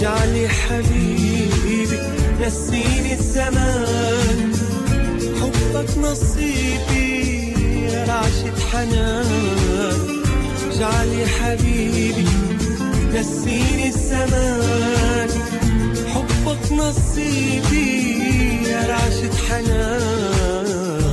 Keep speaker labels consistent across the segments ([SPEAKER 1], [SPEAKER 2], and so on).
[SPEAKER 1] جعلي حبيبي نسيني الزمان، حبك نصيبي رعشة حنان. جعلي حبيبي نسيني الزمان، حبك نصيبي رعشة حنان.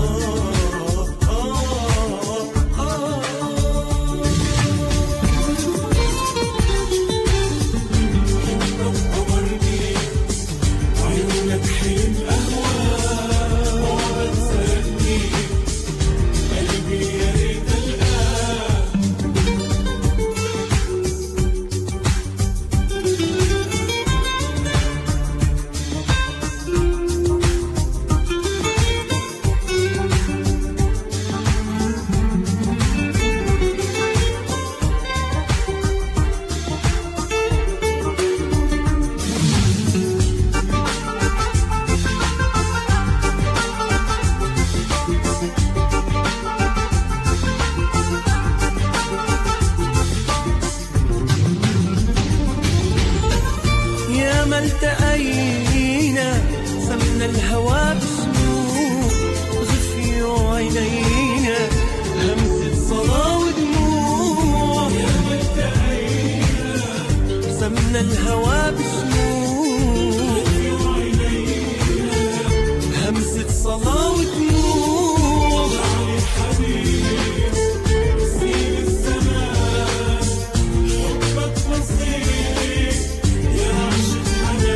[SPEAKER 1] التقينا سمنا الهوى بشموع، غفي عينينا همسة صلاة ودموع. يا ما التقينا سمنا الهوى بشموع، غفي عينينا همسة صلاة ودموع. جعلي حبيبي نسيم الزمان، حبك نصيبي يا عشق.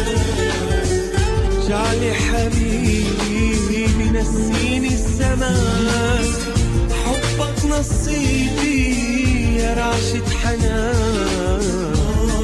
[SPEAKER 1] جعلي حبيبي نسيني الزمان، حبك نصيبي يا رعشة حنان.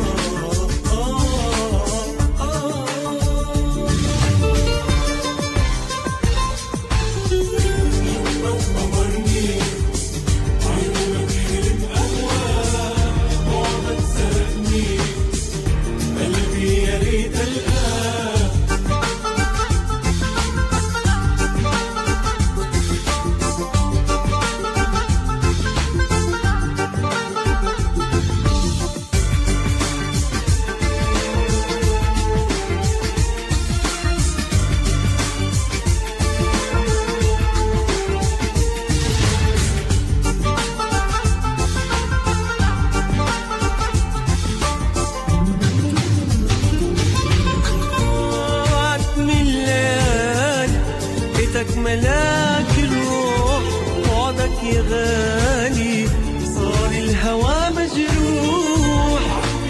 [SPEAKER 1] ملاك الروح بعدك يا غالي، صار الهوى مجروح.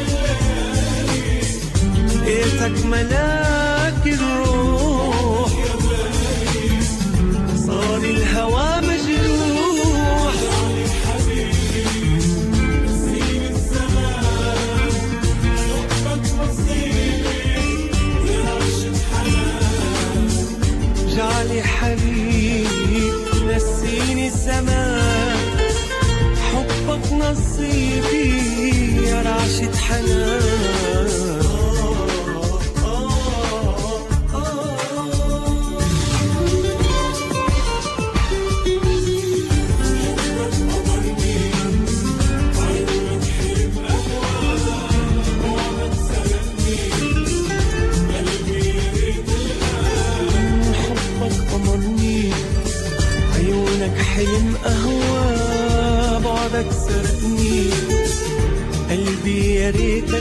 [SPEAKER 1] لقيتك ملاك الروح صار الهوى مجروح. نسيم الزمان حبك نصيبي يا عشق حنان. جعلي حبيبي نسيني الزمان، حبك نصيبي يا رعشة حنان. حلم أهوى بعدك سرقني، قلبي يا ريت